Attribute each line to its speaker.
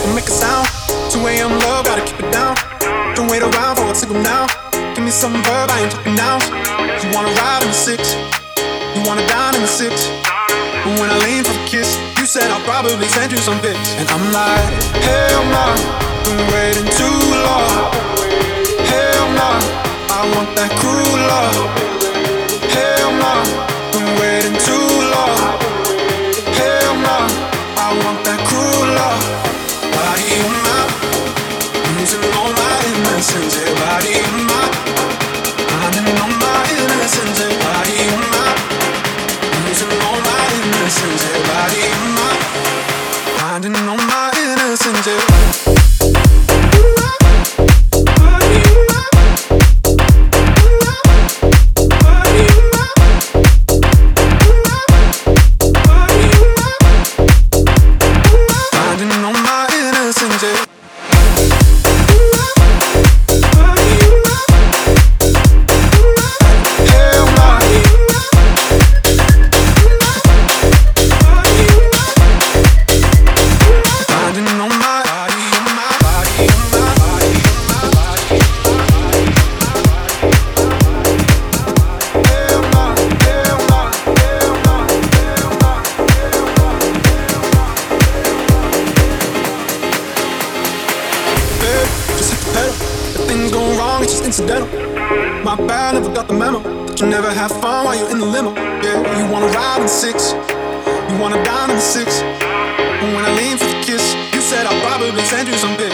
Speaker 1: Don't make a sound. 2 a.m. love, gotta keep it down. Don't wait around for a signal now. Give me some verb, I ain't talking now. You wanna ride in the six, you wanna dine in the six. But when I lean for the kiss, you said I'll probably send you some pics. And I'm like, hell nah, been waiting too long. Hell nah, I want that cruel love. Hell nah, been waiting too long. Hell nah, I want that cruel love. Body on my, losing all my innocence. Yeah, body on my, finding all my innocence. Yeah, body on my, losing all my innocence. Yeah, body on my, finding all my innocence. Yeah. Incidental. My bad, never got the memo. But you never have fun while you're in the limo. Yeah, you wanna ride in the six, you wanna dine in the six. And when I lean for the kiss, you said I'll probably send you some pics.